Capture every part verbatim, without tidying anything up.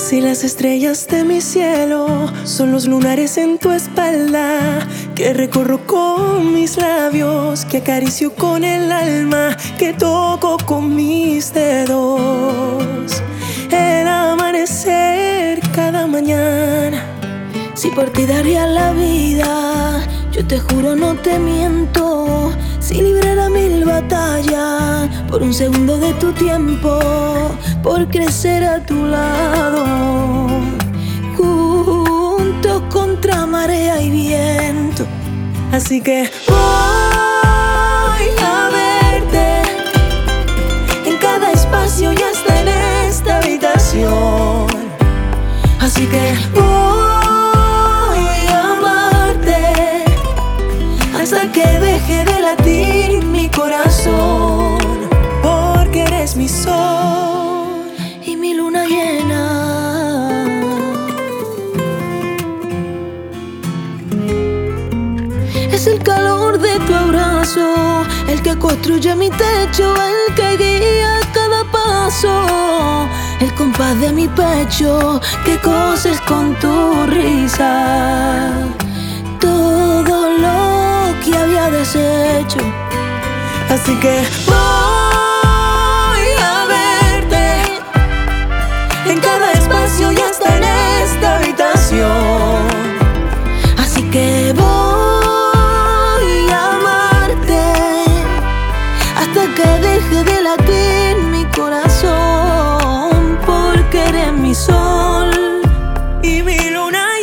Si las estrellas de mi cielo son los lunares en tu espalda, que recorro con mis labios, que acaricio con el alma, que toco con mis dedos, el amanecer cada mañana. Si por ti daría la vida, yo te juro no te miento. Si librara mil batallas por un segundo de tu tiempo, por crecer a tu lado, juntos contra marea y viento. Así que voy a verte en cada espacio y hasta en esta habitación. Así que voy a amarte hasta que deje de latir mi corazón, porque eres mi sol y mi luna llena. Es el calor de tu abrazo el que construye mi techo, el que guía cada paso, el compás de mi pecho que coses con tu risa todo lo que había deshecho. Así que voy a verte en cada espacio y hasta en esta habitación. Así que voy a amarte hasta que deje de latir mi corazón, porque eres mi sol y mi luna llena.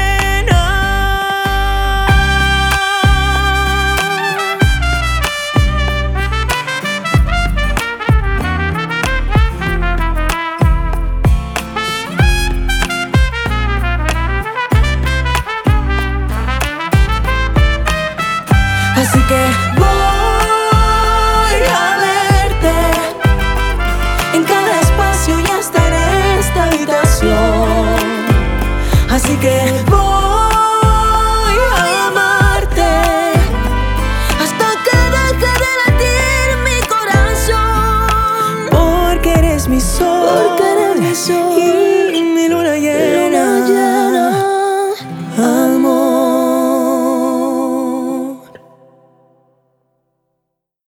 Así que voy a verte en cada espacio y hasta en esta habitación. Así que voy a amarte hasta que deje de latir mi corazón, porque eres mi sol, porque eres mi sol. Y